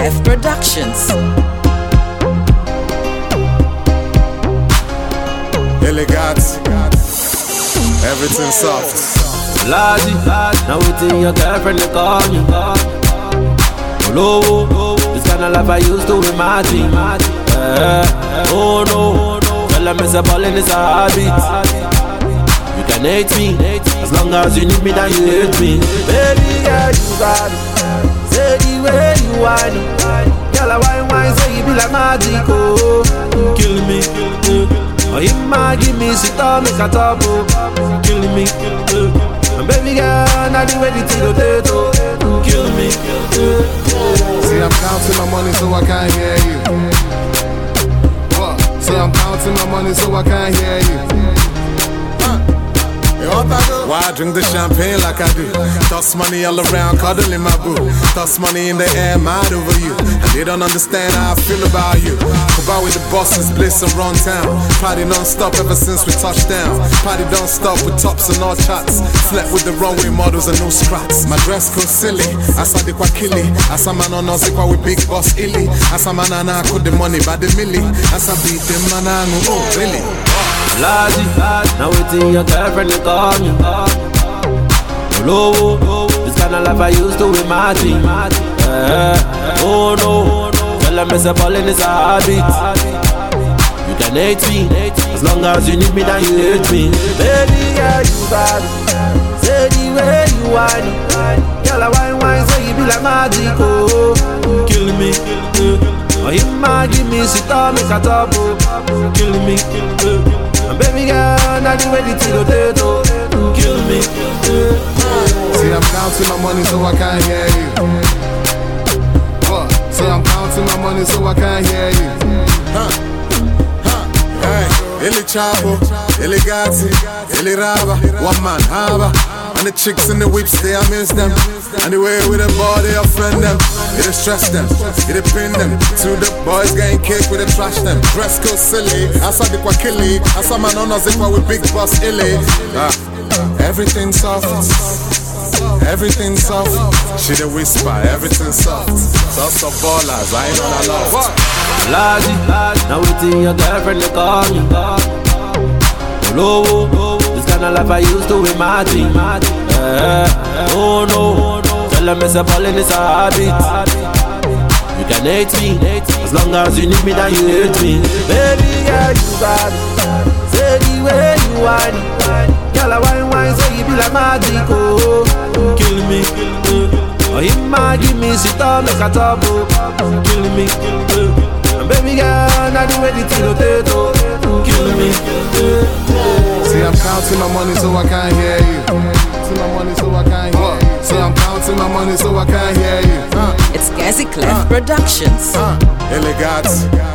Clef Productions. Elegant, everything soft. Lazy, now waiting your girlfriend to call you. Low, this kind of life I used to imagine. Oh no, tell them it's a ball and it's a habit. You can hate me, as long as you need me, then you hate me. Baby girl, you got it. Say the way you whine. Girl, I whine, say you be like magic. Oh, kill me. Oh, you might give me sit down, make a top. Kill me. And baby girl, not the way the potato. Kill me. See, I'm counting my money so I can't hear you. What? Say I'm counting my money so I can't hear you. Why I drink the champagne like I do? Toss money all around, cuddling my boo. Toss money in the air, mad over you. And they don't understand how I feel about you. About with the bosses, bliss and run town. Party non-stop ever since we touched down. Party don't stop with tops and all chats. Slept with the runway models and no scraps. My dress code silly, asa de kwa kili. Asa man on us kwa with big boss illy. Asa man ana could the money by the milli. Asa beat the man oh really. Lazy, now waiting your girlfriend to call me. Low, this kind of life I used to imagine. Oh no, tell them it's a ball and it's a habit. You can hate me, as long as you need me, then you hate me. Baby girl, you got it. Say the way you whine. Girl, I whine, say you be like magic. Oh, kill me. Oh, you might give me sit down, make a top. Kill me. And baby girl, not the way the potato. Kill me. See, I'm counting my money so I can't hear you. What? Say I'm counting my money so I can't hear you. Hey, Illy Chapo, Illy Gatti, Illy Raba, one man haba. And the chicks in the whips, they I miss them. And the way with the ball, they offend them. It'll stress them, it'll pin them. To the boys getting cake with the trash them. Dress code silly, asa de kwa kili. Asa man on us with big boss illy. Everything soft, everything soft. She the whisper, everything soft. Sauce of ballers, I ain't on a loft. Lazy, now waiting your girlfriend to call me. Low, this kind of life I used to imagine. Oh no, tell them it's a ball and it's a habit. You can hate me, as long as you need me, then you hate me. Baby girl, you got it. Say the way you whine. Girl, I whine, say you be like magic. Oh, kill me. Oh, you might give me sit down, make a top. Kill me. And baby girl, not the way the potato. Kill me. See, I'm counting my money so I can't hear you. Counting my money so I can't hear you. See, I'm counting my money so I can't hear you. It's Gazi Clef Productions. Elegant,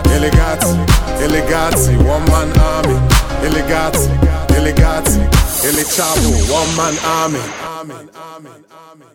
one man army. Elegant, Illy Chapo, one man army.